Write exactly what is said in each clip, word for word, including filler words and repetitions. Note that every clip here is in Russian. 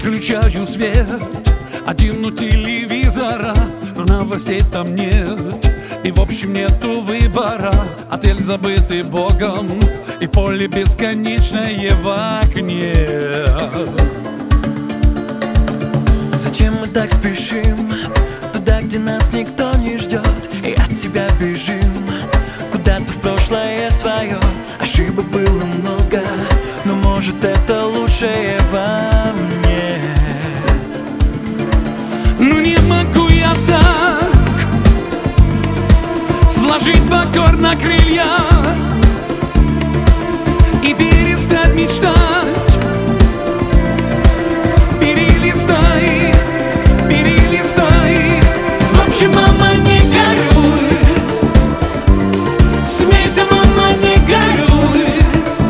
выключаю свет, один у телевизора, но новостей там нет. И в общем нету выбора, отель забытый Богом и поле бесконечное в окне. Зачем мы так спешим туда, где нас никто не ждет, и от себя бежим куда-то в прошлое свое? Ошибок было много, но может это лучшее во мне. Ну не могу я так сложить в аккорд на крылья и перестать мечтать. Перелистай, перелистай. В общем, мама, не горюй, смейся, мама, не горюй,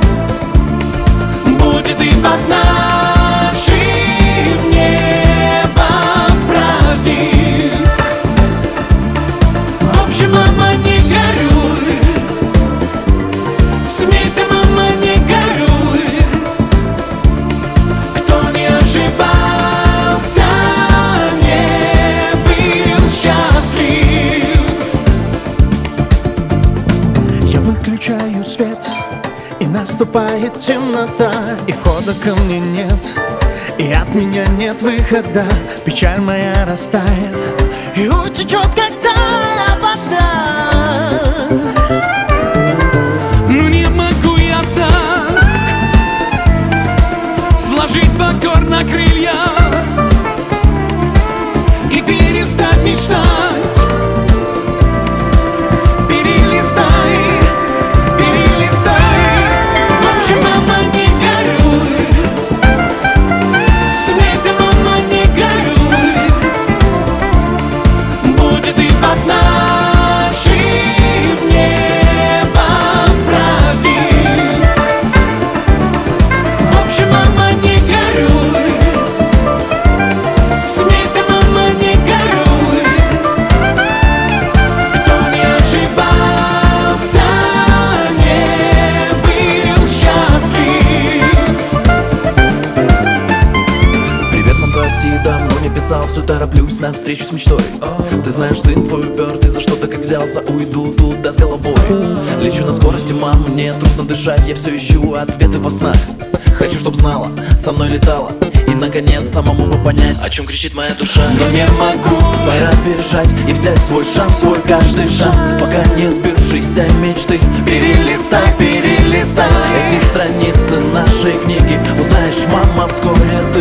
будет и под нашим небом праздник. В общем, мама, не горюй, смейся, мама, не горюй. Кто не ошибался, не был счастлив. Я выключаю свет, и наступает темнота, и входа ко мне нет, и от меня нет выхода. Печаль моя растает и утечет, когда вода. Ну не могу я так сложить в аккорд на крылья и перестать мечтать. Перелистай, перелистай. В общем, мама, не горюй, смейся, мама, не горюй, будет и под нашим небом праздник. В общем, мама, не горюй, смейся, мама, не горюй. Кто не ошибался, не был счастлив. Привет, мам, прости, давно не писал, все тороплюсь на встречу с мечтой. Ты знаешь, сын твой упертый, за что-то как взялся, уйду туда с головой. Лечу на скорости, мам, мне трудно дышать, я все ищу ответы во снах. Хочу, чтоб знала, со мной летала, и наконец самому бы понять, о чем кричит моя душа. Но не могу, пора бежать и взять свой шанс, свой каждый шанс, пока не сбывшиеся мечты. Перелистай, перелистай эти страницы нашей книги, узнаешь, мама, вскоре ты